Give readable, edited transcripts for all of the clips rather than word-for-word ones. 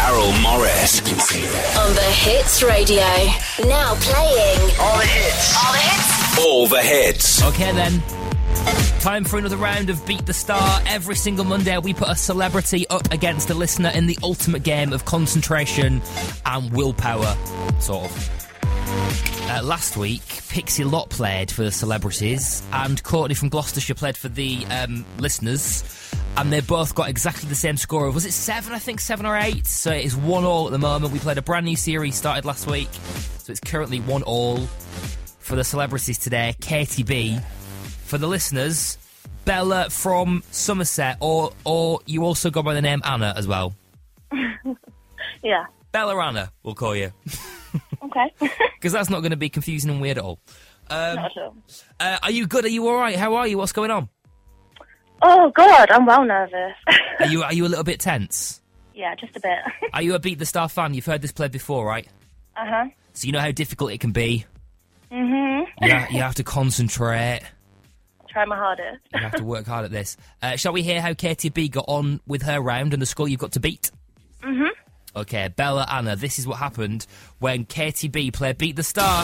Daryl Morris. On the Hits Radio. Now playing. All the hits. All the hits. All the hits. Okay then. Time for another round of Beat the Star. Every single Monday we put a celebrity up against a listener in the ultimate game of concentration and willpower, sort of. Last week, Pixie Lott played for the celebrities and Courtney from Gloucestershire played for the listeners, and they both got exactly the same score of, was it 7, I think, 7 or 8? So it is 1-1 at the moment. We played a brand new series, started last week, so it's currently 1-1 for the celebrities today. Katie B. For the listeners, Bella from Somerset, or you also go by the name Anna as well. Yeah. Bella Anna, we'll call you. Okay. Because that's not going to be confusing and weird at all. Not at all. Are you good? Are you all right? How are you? What's going on? Oh, God, I'm well nervous. Are you a little bit tense? Yeah, just a bit. Are you a Beat the Star fan? You've heard this played before, right? Uh-huh. So you know how difficult it can be. Mm-hmm. You have to concentrate. Try my hardest. You have to work hard at this. Shall we hear how Katie B got on with her round and the score you've got to beat? Mm-hmm. Okay, Bella Anna, this is what happened when Katie B played Beat the Star.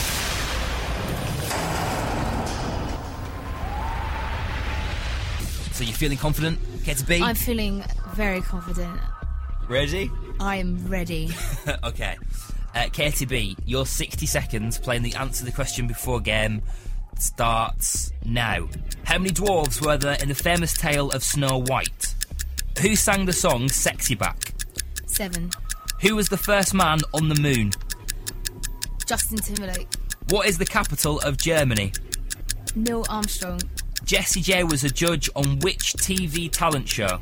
So you're feeling confident, Katie B? I'm feeling very confident. Ready? I am ready. Okay. Katie B, your 60 seconds playing the Answer the Question Before game starts now. How many dwarves were there in the famous tale of Snow White? Who sang the song Sexy Back? 7. Who was the first man on the moon? Justin Timberlake. What is the capital of Germany? Neil Armstrong. Jessie J was a judge on which TV talent show?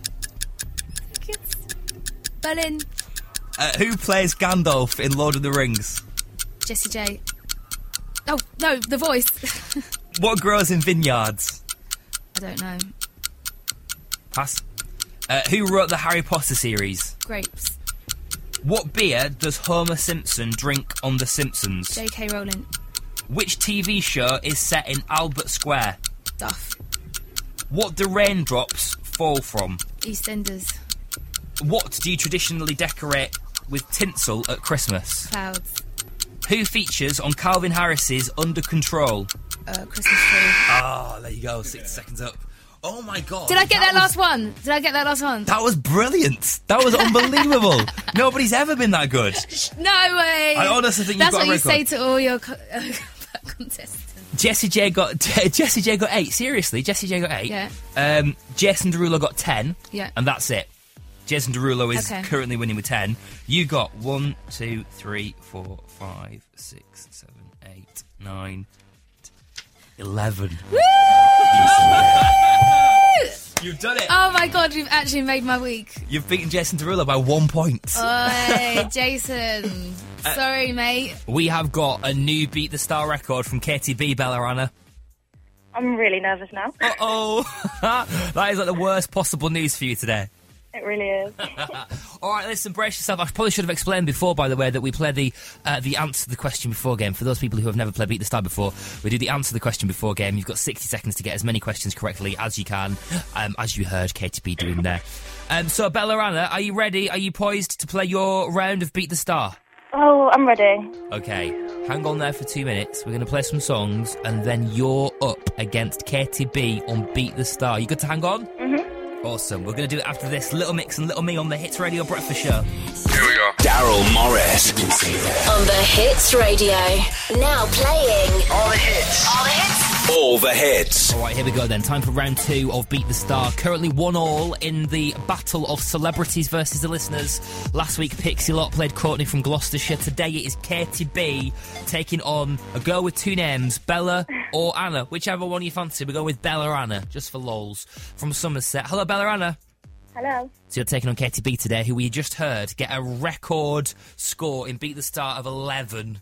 Berlin. Who plays Gandalf in Lord of the Rings? Jessie J. Oh, no, The Voice. What grows in vineyards? I don't know. Pass. Who wrote the Harry Potter series? Grapes. What beer does Homer Simpson drink on The Simpsons? J.K. Rowling. Which TV show is set in Albert Square? Duff. What do raindrops fall from? EastEnders. What do you traditionally decorate with tinsel at Christmas? Clouds. Who features on Calvin Harris's Under Control? Christmas tree. Ah, there you go, 60 seconds up. Oh my God. Did I get that last one? That was brilliant. That was unbelievable. Nobody's ever been that good. No way. I honestly think you've got a record. That's what you say to all your contestants. Jessie J got 8. Seriously, Jessie J got 8. Yeah. Jason Derulo got 10. Yeah. And that's it. Jason Derulo is Okay. currently winning with 10. You got 1, 2, 3, 4, 5, 6, 7, 8, 9, 11. Woo! You've done it. Oh my God, you've actually made my week. You've beaten Jason Derulo by 1 point. Oi, Jason. Sorry, mate. We have got a new Beat the Star record from Katie B, Bella Anna. I'm really nervous now. Uh-oh. That is like the worst possible news for you today. It really is. All right, listen, brace yourself. I probably should have explained before, by the way, that we play the Answer the Question Before game. For those people who have never played Beat the Star before, we do the Answer the Question Before game. You've got 60 seconds to get as many questions correctly as you can, as you heard Katie B doing there. So, Bella Anna, are you ready? Are you poised to play your round of Beat the Star? Oh, I'm ready. Okay, hang on there for 2 minutes. We're going to play some songs, and then you're up against Katie B on Beat the Star. You good to hang on? Mm-hmm. Awesome. We're going to do it after this. Little Mix and Little Me on the Hits Radio Breakfast Show. Here we go. Daryl Morris. On the Hits Radio. Now playing. All the hits. All the hits. All the hits. All right, here we go then. Time for round 2 of Beat the Star. Currently 1-1 in the battle of celebrities versus the listeners. Last week, Pixie Lott played Courtney from Gloucestershire. Today it is Katie B taking on a girl with 2 names, Bella or Anna. Whichever one you fancy. We go with Bella Anna, just for lols, from Somerset. Hello, Bella Anna. Hello. So you're taking on Katie B today, who we just heard get a record score in Beat the Star of 11.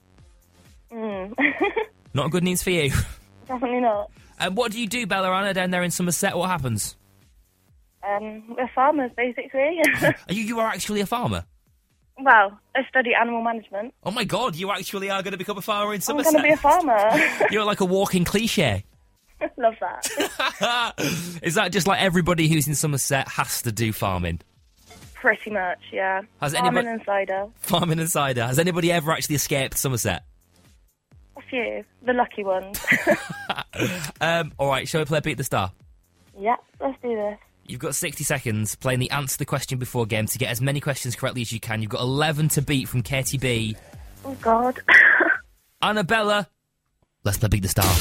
Not good news for you. Definitely not. And what do you do, Bella Anna, down there in Somerset? What happens? We're farmers, basically. You are actually a farmer? Well, I study animal management. Oh my God, you actually are going to become a farmer in I'm Somerset? going to be a farmer. You're like a walking cliche. Love that. Is that just like everybody who's in Somerset has to do farming? Pretty much, yeah. Has Farming anybody- and cider. Farming and cider. Has anybody ever actually escaped Somerset? A few. The lucky ones. All right, shall we play Beat the Star? Yeah, let's do this. You've got 60 seconds playing the Answer the Question Before game to get as many questions correctly as you can. You've got 11 to beat from Katie B. Oh, God. Annabella, let's play Beat the Star.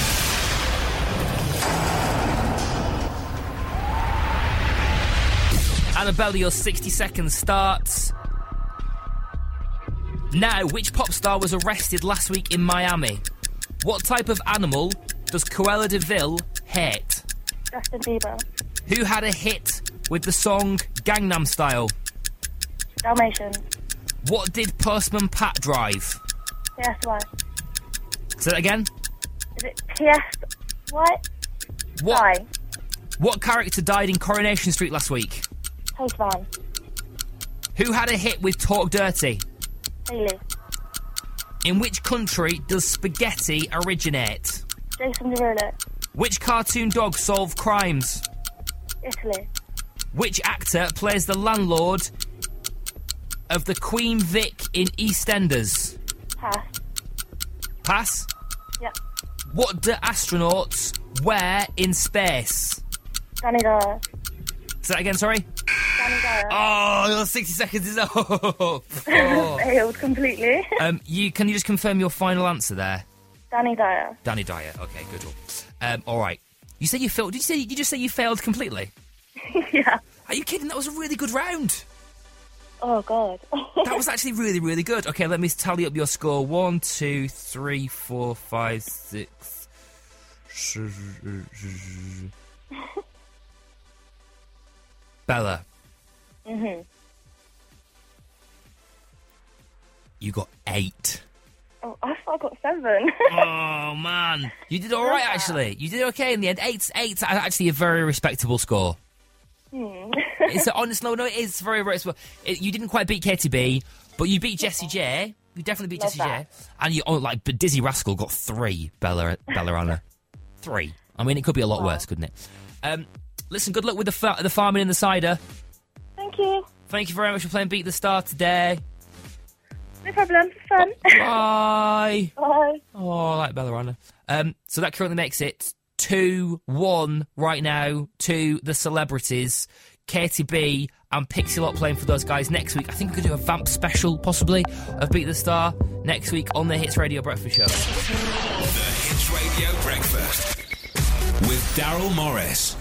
Annabella, your 60 seconds starts now. Which pop star was arrested last week in Miami? What type of animal does Cruella de Vil hate? Justin Bieber. Who had a hit with the song Gangnam Style? Dalmatians. What did Postman Pat drive? PSY. Say that again. Is it PSY? What character died in Coronation Street last week? Postman. Who had a hit with Talk Dirty? Haley. In which country does spaghetti originate? Jason Derulo. Which cartoon dog solved crimes? Italy. Which actor plays the landlord of the Queen Vic in EastEnders? Pass. Pass? Yep. What do astronauts wear in space? Danny Dyer. Say that again, sorry? Danny Dyer. Oh, your 60 seconds is up. Oh. Failed completely. Can you just confirm your final answer there? Danny Dyer. Danny Dyer. Okay, good one. All right. You say you failed. Did you just say you failed completely? Yeah. Are you kidding? That was a really good round. Oh, God. That was actually really, really good. Okay, let me tally up your score. 1, 2, 3, 4, 5, 6. Bella. Mhm. You got 8. Oh, I thought I got 7. Oh, man. You did all right, actually. You did okay in the end. 8's actually a very respectable score. It's an honest, no, it is very respectable. You didn't quite beat Katie B, but you beat Jessie J. You definitely beat Love Jessie that. J. And you, but Dizzy Rascal got 3, Bella Anna. 3. I mean, it could be a lot worse, couldn't it? Listen, good luck with the farming and the cider. Thank you. Thank you very much for playing Beat the Star today. No problem. Fun. Bye. Bye. Oh, I like Bella Anna. So that currently makes it 2-1 right now to the celebrities. Katie B and Pixie Lot playing for those guys next week. I think we could do a vamp special, possibly, of Beat the Star next week on the Hits Radio Breakfast Show. The Hits Radio Breakfast with Daryl Morris.